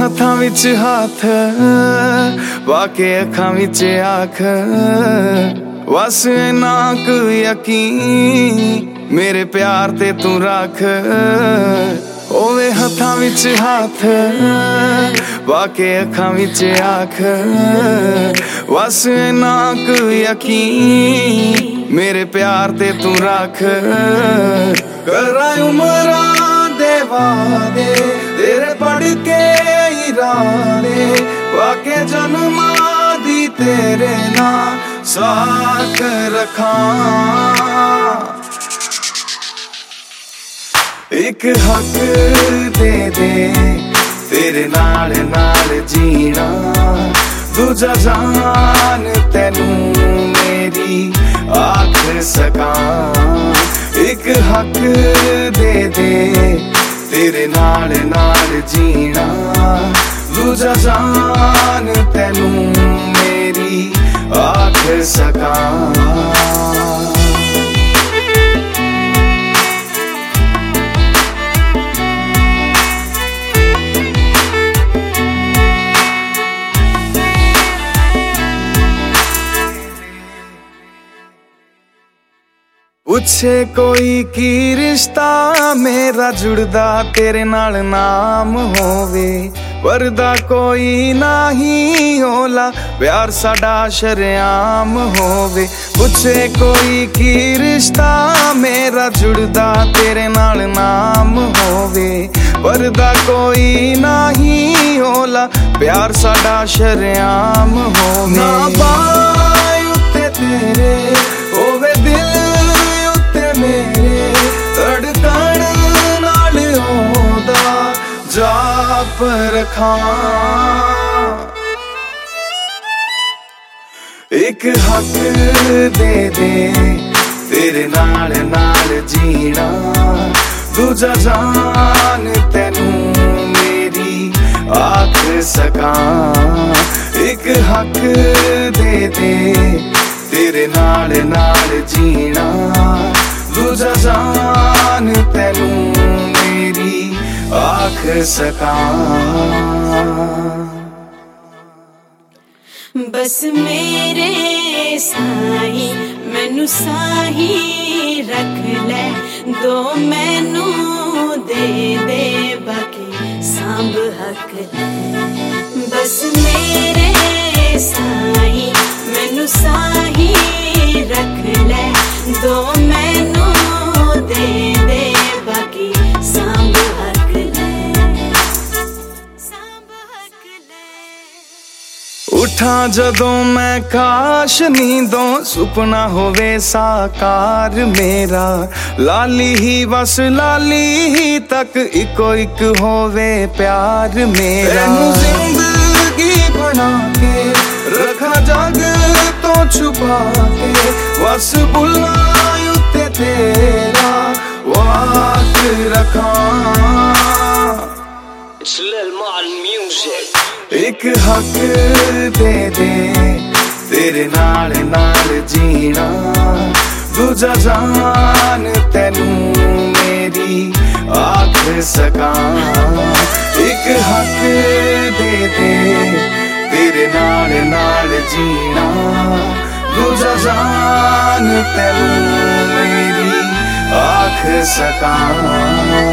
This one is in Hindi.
हथां विच हाथ पाके अखां विच आख बस इन्ना क यकीन मेरे प्यार ते तू रख। ओवे हथां विच हाथ पाके अखां विच आख बस इन्ना क यकीन मेरे प्यार ते तू रख। करा उमरां दे वादे तेरे पढ़ के इरादे वाके जन्मां दी तेरे नाल साथ रखा। एक हक दे दे तेरे नाल नाल जीना दूजा जान तेनू मेरी आख सका। एक हक दे दे तेरे नाल नाल जीना दूजा जान तेनू मेरी आख सका। पूछे कोई की रिश्ता मेरा जुड़दा तेरे नाल नाम होवे वरदा कोई नहीं होला प्यार साडा शरेआम होवे। पूछे कोई की रिश्ता मेरा जुड़दा तेरे नाल नाम होवे वरदा कोई नहीं होला प्यार साडा शरेआम होवे। ना बाय उत्ते तेरे होवे दिल मेरे धड़कन नाल होदा जाप रखा। एक हक दे दे तेरे नाल नाल जीना दूजा जान तेनू मेरी आख सका। एक हक दे दे तेरे नाल नाल जीना दूजा जान तेनू मेरी आख सका। बस मेरे साई मैनू साही रख ले दो मैनू दे दे बाकी सांभ हक ले। बस मेरे साई मैनू साही रख ले दो मैनू दे दे बाकी सांभ हक ले सांभ हक ले। उठा जदों मैं काश नींदों सुपना होवे साकार मेरा लाली ही बस लाली ही तक इको एक होवे प्यार मेरा। जिंदगी बना के रखा जग तो छुपा के बस बुलायूं ते तेरा वाक रखा। एक हक दे दे तेरे नाल नाल जीना दूजा जान तेनू मेरी आख सका। एक हक दे दे तेरे नाल नाल जीना दूजा जान तेनू मेरी आख सका।